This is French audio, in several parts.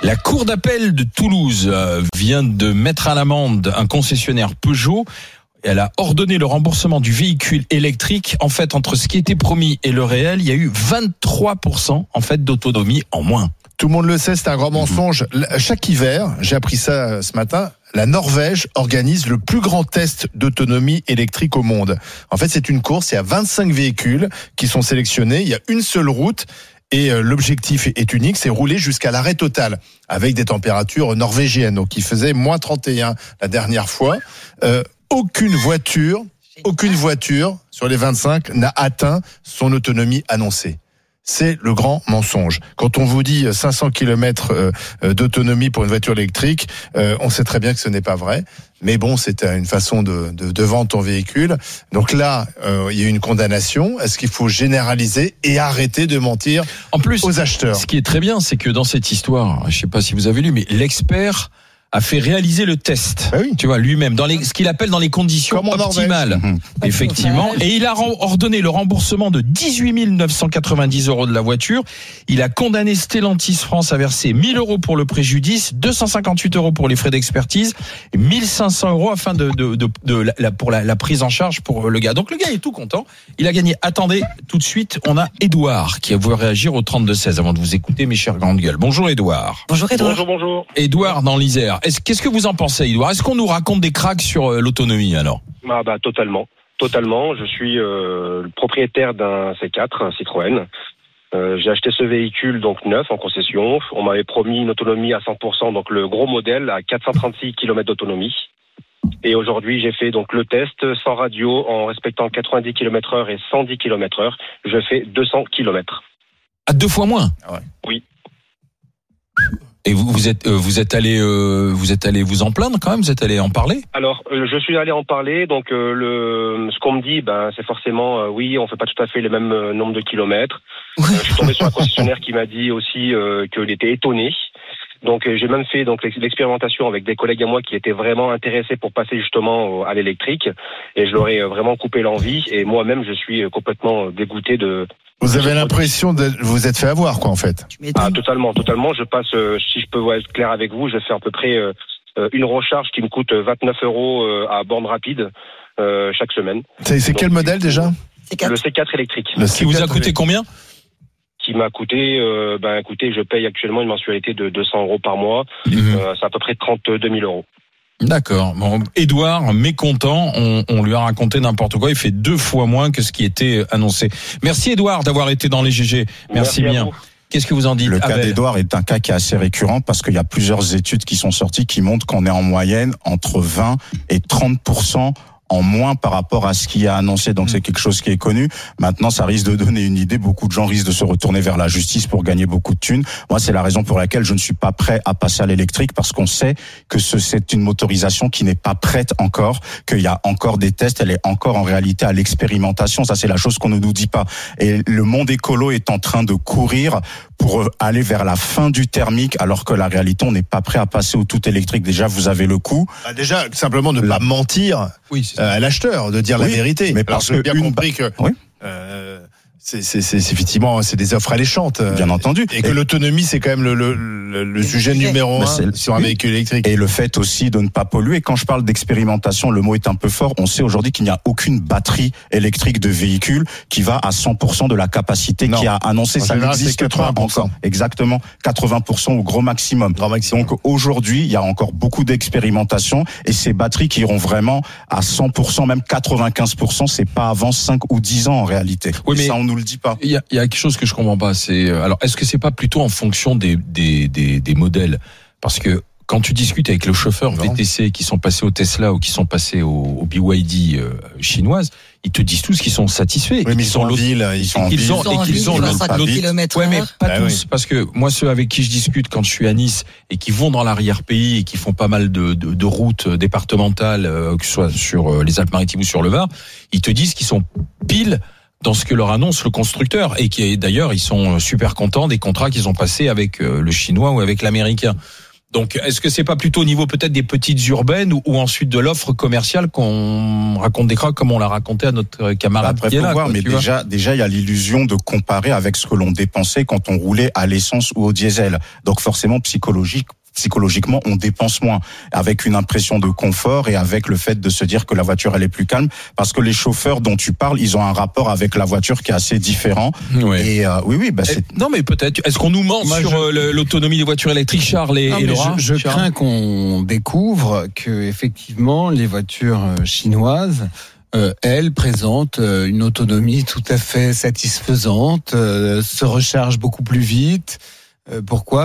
La Cour d'appel de Toulouse vient de mettre à l'amende un concessionnaire Peugeot. Elle a ordonné le remboursement du véhicule électrique. En fait, entre ce qui était promis et le réel, il y a eu 23% en fait d'autonomie en moins. Tout le monde le sait, c'est un grand mensonge. Chaque hiver, j'ai appris ça ce matin, la Norvège organise le plus grand test d'autonomie électrique au monde. En fait, c'est une course, il y a 25 véhicules qui sont sélectionnés, il y a une seule route et l'objectif est unique, c'est rouler jusqu'à l'arrêt total avec des températures norvégiennes. Donc, il faisait moins 31 la dernière fois. Aucune voiture sur les 25 n'a atteint son autonomie annoncée. C'est le grand mensonge. Quand on vous dit 500 km d'autonomie pour une voiture électrique, on sait très bien que ce n'est pas vrai. Mais bon, c'est une façon de vendre ton véhicule. Donc là, il y a eu une condamnation. Est-ce qu'il faut généraliser et arrêter de mentir aux acheteurs ? Ce qui est très bien, c'est que dans cette histoire, je ne sais pas si vous avez lu, mais l'expert a fait réaliser le test, tu vois, lui-même, dans ce qu'il appelle dans les conditions optimales. Effectivement. Et il a ordonné le remboursement de 18 990 € de la voiture. Il a condamné Stellantis France à verser 1 000 € pour le préjudice, 258 € pour les frais d'expertise, et 1 500 € afin pour la prise en charge pour le gars. Donc le gars est tout content. Il a gagné. Attendez, tout de suite, on a Édouard qui a voulu réagir au 32-16 avant de vous écouter, mes chers grandes gueules. Bonjour Édouard. Bonjour Édouard. Bonjour. Édouard dans l'Isère. Qu'est-ce que vous en pensez, Édouard ? Est-ce qu'on nous raconte des cracks sur l'autonomie alors ? Totalement. Je suis le propriétaire d'un C4, un Citroën. J'ai acheté ce véhicule donc neuf en concession. On m'avait promis une autonomie à 100%, donc le gros modèle à 436 km d'autonomie. Et aujourd'hui, j'ai fait donc le test sans radio en respectant 90 km/h et 110 km/h. Je fais 200 km. À 2 fois moins ? Oui. Et vous êtes allé vous en plaindre quand même, vous êtes allé en parler ? Alors, je suis allé en parler. Donc, ce qu'on me dit, c'est forcément, oui, on fait pas tout à fait les mêmes nombres de kilomètres. Je suis tombé sur un concessionnaire qui m'a dit aussi qu'il était étonné. Donc, j'ai même fait l'expérimentation avec des collègues à moi qui étaient vraiment intéressés pour passer justement à l'électrique. Et je leur ai vraiment coupé l'envie. Et moi-même, je suis complètement dégoûté de. Vous avez l'impression de vous êtes fait avoir, quoi, en fait. Totalement. Je passe, si je peux être clair avec vous, je fais à peu près une recharge qui me coûte 29 € à borne rapide chaque semaine. C'est quel modèle déjà ? Le C4 électrique. Qui vous a coûté combien ? Qui m'a coûté, écoutez, je paye actuellement une mensualité de 200 € par mois. C'est à peu près 32 000 €. D'accord. Bon, Édouard, mécontent, on lui a raconté n'importe quoi. Il fait 2 fois moins que ce qui était annoncé. Merci Édouard d'avoir été dans les GG. Merci bien. Qu'est-ce que vous en dites ? Le cas d'Édouard est un cas qui est assez récurrent parce qu'il y a plusieurs études qui sont sorties qui montrent qu'on est en moyenne entre 20 et 30% en moins par rapport à ce qui a annoncé. Donc c'est quelque chose qui est connu. Maintenant, ça risque de donner une idée. Beaucoup de gens risquent de se retourner vers la justice pour gagner beaucoup de thunes. Moi, c'est la raison pour laquelle je ne suis pas prêt à passer à l'électrique, parce qu'on sait que c'est une motorisation qui n'est pas prête encore, qu'il y a encore des tests. Elle est encore en réalité à l'expérimentation. Ça, c'est la chose qu'on ne nous dit pas. Et le monde écolo est en train de courir pour aller vers la fin du thermique, alors que la réalité, on n'est pas prêt à passer au tout électrique. Déjà, vous avez le coût. Déjà, simplement ne pas mentir à l'acheteur, de dire la vérité. Mais parce que bien compris que c'est effectivement, c'est des offres alléchantes. Bien entendu. Et que l'autonomie, c'est quand même le sujet numéro 1 sur un véhicule électrique. Et le fait aussi de ne pas polluer. Quand je parle d'expérimentation, le mot est un peu fort. On sait aujourd'hui qu'il n'y a aucune batterie électrique de véhicule qui va à 100% de la capacité qui a annoncé. Ça n'existe pas encore. Exactement. 80% au gros maximum. Donc aujourd'hui, il y a encore beaucoup d'expérimentation, et ces batteries qui iront vraiment à 100%, même 95%, c'est pas avant 5 ou 10 ans en réalité. Oui, mais ça, on nous le dit pas. Il y a quelque chose que je comprends pas. C'est alors, est-ce que c'est pas plutôt en fonction des modèles ? Parce que quand tu discutes avec le chauffeur VTC qui sont passés au Tesla ou qui sont passés au BYD chinoise, ils te disent tous qu'ils sont satisfaits. Oui, mais ils sont en ville, ils ont kilomètres. Ouais, mais pas tous, parce que moi, ceux avec qui je discute quand je suis à Nice et qui vont dans l'arrière-pays et qui font pas mal de routes départementales, que ce soit sur les Alpes-Maritimes ou sur le Var, ils te disent qu'ils sont pile dans ce que leur annonce le constructeur, et qui d'ailleurs ils sont super contents des contrats qu'ils ont passés avec le chinois ou avec l'américain. Donc, est-ce que c'est pas plutôt au niveau peut-être des petites urbaines ou ensuite de l'offre commerciale qu'on raconte des crocs comme on l'a raconté à notre camarade après, qui est là, voir, mais déjà, il y a l'illusion de comparer avec ce que l'on dépensait quand on roulait à l'essence ou au diesel. Donc, forcément, psychologiquement, on dépense moins, avec une impression de confort et avec le fait de se dire que la voiture, elle est plus calme, parce que les chauffeurs dont tu parles, ils ont un rapport avec la voiture qui est assez différent. Oui. Et non, mais peut-être. Est-ce qu'on nous ment sur l'autonomie des voitures électriques, Charles et Laura? Je crains qu'on découvre que effectivement les voitures chinoises elles présentent une autonomie tout à fait satisfaisante, se rechargent beaucoup plus vite. Pourquoi ?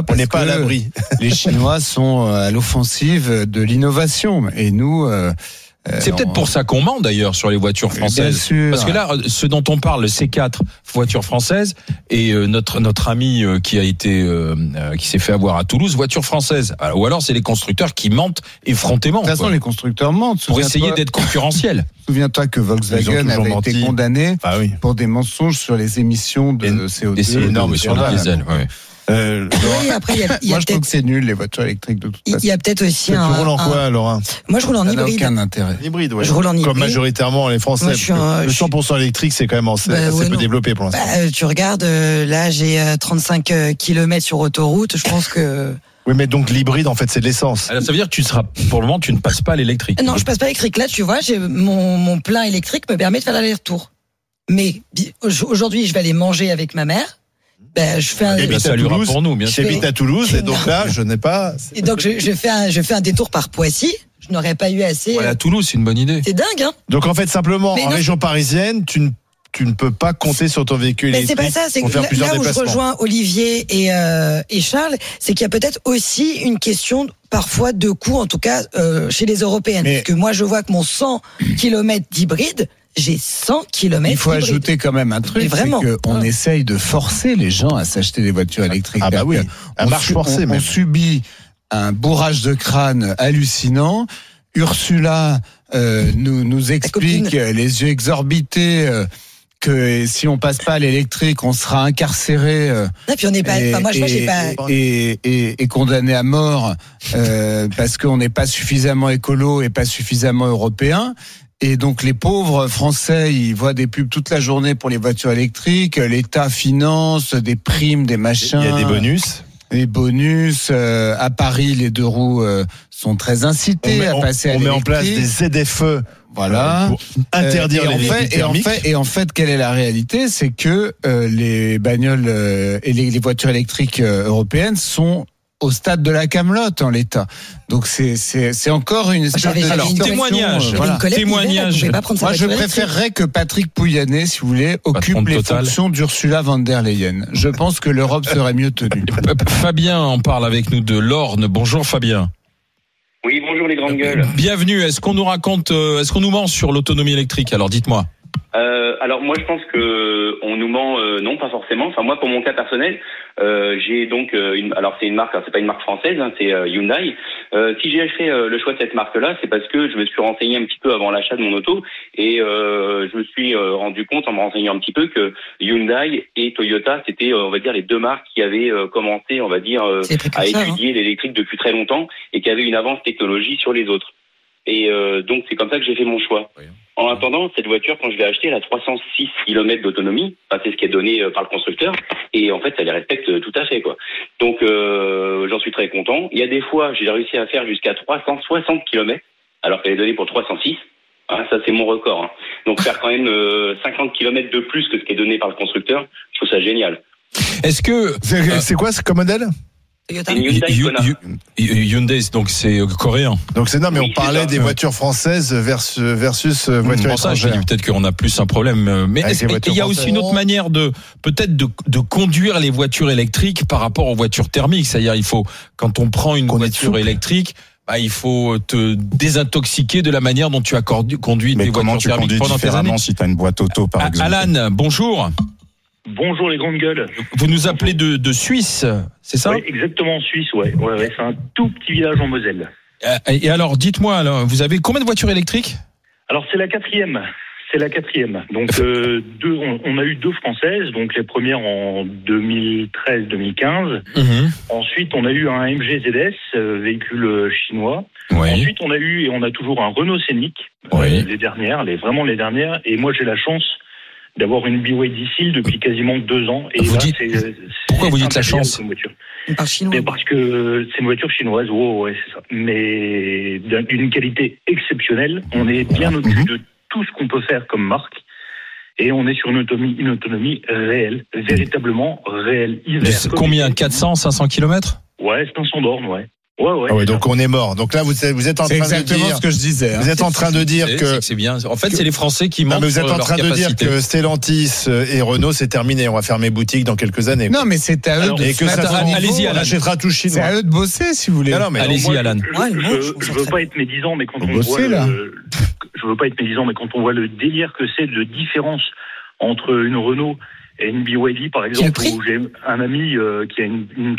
Parce on n'est pas à l'abri. Les Chinois sont à l'offensive de l'innovation et nous. C'est peut-être pour ça qu'on ment d'ailleurs sur les voitures françaises. Bien sûr. Parce que là, ce dont on parle, le C4 voiture française, et notre ami qui s'est fait avoir à Toulouse, voiture française. Ou alors c'est les constructeurs qui mentent effrontément. De toute façon, les constructeurs mentent. Pour essayer d'être concurrentiels. Souviens-toi que Volkswagen avait été condamné pour des mensonges sur les émissions de CO2. C'est énorme sur le diesel. Ouais. Oui, après, moi, je trouve que c'est nul, les voitures électriques, de toute façon. Il y a peut-être aussi tu roules en quoi, Laura ? Moi, je roule en hybride. Ça n'a aucun intérêt. Hybride, ouais. Je roule en hybride. Comme majoritairement les Français. Moi, le 100% électrique, c'est quand même assez peu développé pour l'instant. Tu regardes, là, j'ai 35 km sur autoroute. Je pense que... Oui, mais donc l'hybride, en fait, c'est de l'essence. Alors, ça veut dire que pour le moment, tu ne passes pas à l'électrique. Non, je passe pas à l'électrique. Là, tu vois, mon plein électrique me permet de faire l'aller-retour. Mais aujourd'hui, je vais aller manger avec ma mère. Je fais un. Ça lui aura pour nous, bien sûr. J'habite à Toulouse et donc là, je n'ai pas. Et donc je fais un détour par Poissy. Je n'aurais pas eu assez. Voilà, Toulouse, c'est une bonne idée. C'est dingue, hein. Donc en fait, simplement, région parisienne, tu ne peux pas compter sur ton véhicule électrique. Mais c'est pas ça, c'est que là où je rejoins Olivier et Charles, c'est qu'il y a peut-être aussi une question parfois de coût, en tout cas chez les Européennes. Parce que moi, je vois que mon 100 km d'hybride. J'ai 100 km. Il faut ajouter quand même un truc, c'est qu'on essaye de forcer les gens à s'acheter des voitures électriques. Ah bah oui, à marche forcée. On subit un bourrage de crâne hallucinant. Ursula nous explique les yeux exorbités que si on passe pas à l'électrique, on sera incarcéré. Et puis on n'est pas. Moi, j'ai pas. Et condamné à mort parce qu'on n'est pas suffisamment écolo et pas suffisamment européen. Et donc les pauvres Français, ils voient des pubs toute la journée pour les voitures électriques. L'État finance des primes, des machins. Il y a des bonus. Des bonus. À Paris, les deux roues sont très incités à passer à l'électrique. On met en place des ZFE. Voilà. Pour interdire les véhicules thermiques. Et en fait, quelle est la réalité ? C'est que les bagnoles et les voitures électriques européennes sont au stade de la camelote en l'état. Donc c'est encore une témoignage. Voilà. Témoignage. Moi je préférerais que Patrick Pouyanné, si vous voulez, occupe les fonctions d'Ursula von der Leyen. Je pense que l'Europe serait mieux tenue. Fabien en parle avec nous de l'Orne. Bonjour Fabien. Oui, bonjour les grandes gueules. Bienvenue. Est-ce qu'on nous ment sur l'autonomie électrique ? Alors dites-moi. Alors moi je pense que on nous ment, non pas forcément. Enfin moi pour mon cas personnel, j'ai donc alors c'est une marque, alors c'est pas une marque française, hein, c'est Hyundai. Si j'ai fait le choix de cette marque-là, c'est parce que je me suis renseigné un petit peu avant l'achat de mon auto et je me suis rendu compte en me renseignant un petit peu que Hyundai et Toyota c'était on va dire les deux marques qui avaient commencé on va dire à étudier l'électrique depuis très longtemps et qui avaient une avance technologie sur les autres. Et donc c'est comme ça que j'ai fait mon choix. Oui. En attendant, cette voiture, quand je l'ai achetée, elle a 306 km d'autonomie. Enfin, c'est ce qui est donné par le constructeur. Et en fait, ça les respecte tout à fait, quoi. Donc, j'en suis très content. Il y a des fois, j'ai réussi à faire jusqu'à 360 km, alors qu'elle est donnée pour 306. Hein, ça, c'est mon record. Hein. Donc, faire quand même 50 km de plus que ce qui est donné par le constructeur, je trouve ça génial. Est-ce que... C'est quoi ce modèle ? Hyundai, donc c'est coréen. Donc c'est non, mais on parlait des voitures françaises versus voitures étrangères. Je dis peut-être qu'on a plus un problème. Mais il y a aussi une autre manière de conduire les voitures électriques par rapport aux voitures thermiques. C'est-à-dire, quand on prend une voiture électrique, il faut te désintoxiquer de la manière dont tu as conduit tes voitures thermiques pendant tes années. Si tu as une boîte auto, par exemple. Alan, bonjour. Bonjour les grandes gueules. Vous nous appelez de Suisse, c'est ça ? Oui, exactement, en Suisse, ouais. C'est un tout petit village en Moselle. Et alors, dites-moi, vous avez combien de voitures électriques ? Alors, c'est la quatrième. C'est la 4e. Donc on a eu 2 françaises, donc les premières en 2013-2015. Ensuite, on a eu un MG ZS, véhicule chinois. Ensuite, on a eu et on a toujours un Renault Scénic, les dernières. Et moi, j'ai la chance d'avoir une BYD Seal depuis quasiment 2 ans. Et pourquoi vous dites la chance? Mais parce que c'est une voiture chinoise, c'est ça. Mais d'une qualité exceptionnelle. On est bien au-dessus de tout ce qu'on peut faire comme marque. Et on est sur une autonomie réelle, véritablement réelle. Combien? 400, 500 km? Ouais, 500 bornes, ouais. Donc on est mort. Donc là, vous êtes en train de dire ce que je disais. Vous êtes en train de dire que c'est bien. En fait, c'est les Français qui manquent. Vous êtes en train de dire que Stellantis et Renault, c'est terminé. On va fermer boutique dans quelques années. Non, mais c'est à eux allez-y, Alan. On achètera tout chinois. C'est à eux de bosser, si vous voulez. Allez-y, Alan. Je veux pas être médisant, mais quand on voit je veux pas être médisant, mais quand on voit le délire que c'est de différence entre une Renault et une BYD, par exemple, où j'ai un ami qui a une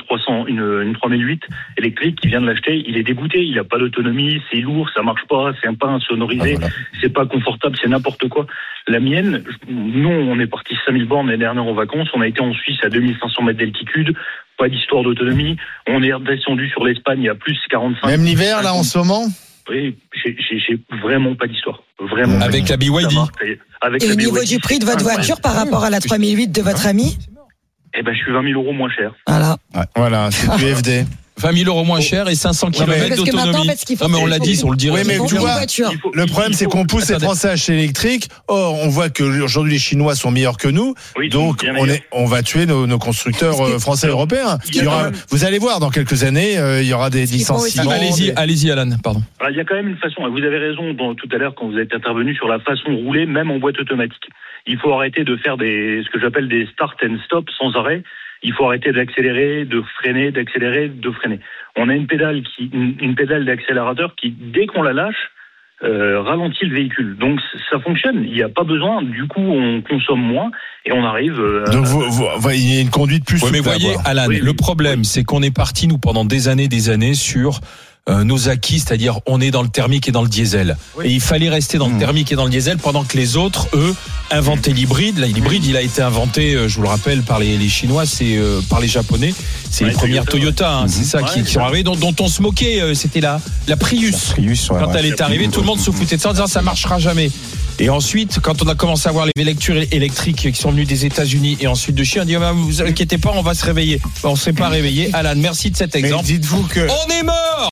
3008 électrique qui vient de l'acheter, il est dégoûté, il a pas d'autonomie, c'est lourd, ça marche pas, c'est pas insonorisé, c'est pas confortable, c'est n'importe quoi. La mienne, nous, on est parti 5000 bornes l'année dernière en vacances, on a été en Suisse à 2500 mètres d'altitude, pas d'histoire d'autonomie, on est redescendu sur l'Espagne à plus 45. Même l'hiver, là, en ce moment? Oui, j'ai vraiment pas d'histoire. Vraiment. Avec la BYD. Et au niveau du prix de votre voiture par rapport à la 3008 de votre ami? Je suis 20 000 euros moins cher. Voilà, c'est du FD. 20 000 euros moins cher et 500 km d'autonomie. Non, mais on l'a dit, on le dirait. Oui, mais tu vois, le problème, c'est qu'on pousse les Français à acheter électrique. Or, on voit que aujourd'hui, les Chinois sont meilleurs que nous. Donc, on va tuer nos constructeurs français et européens. Vous allez voir, dans quelques années, il y aura des licenciements. Allez-y, Alan, pardon. Il y a quand même une façon, et vous avez raison tout à l'heure quand vous êtes intervenu sur la façon de rouler, même en boîte automatique. Il faut arrêter de faire ce que j'appelle des start and stop sans arrêt. Il faut arrêter d'accélérer, de freiner, d'accélérer, de freiner. On a une pédale d'accélérateur qui, dès qu'on la lâche, ralentit le véhicule. Donc ça fonctionne. Il n'y a pas besoin. Du coup, on consomme moins et on arrive. Donc il y a une conduite plus souple. Mais voyez, Alan, le problème, c'est qu'on est parti nous pendant des années sur nos acquis, c'est-à-dire on est dans le thermique et dans le diesel. Et il fallait rester dans le thermique et dans le diesel pendant que les autres, eux, inventaient l'hybride. Là, l'hybride, il a été inventé, je vous le rappelle, par les Chinois, c'est par les Japonais. C'est les premières Toyota, c'est ça qui sont arrivées, dont on se moquait. C'était la Prius. Quand elle est arrivée, tout le monde se foutait de ça en disant ça marchera jamais. Et ensuite, quand on a commencé à voir les voitures électriques qui sont venues des États-Unis et ensuite de Chine, on dit vous inquiétez pas, on va se réveiller. On s'est pas réveillé. Alan, merci de cet exemple. Mais dites-vous que on est mort.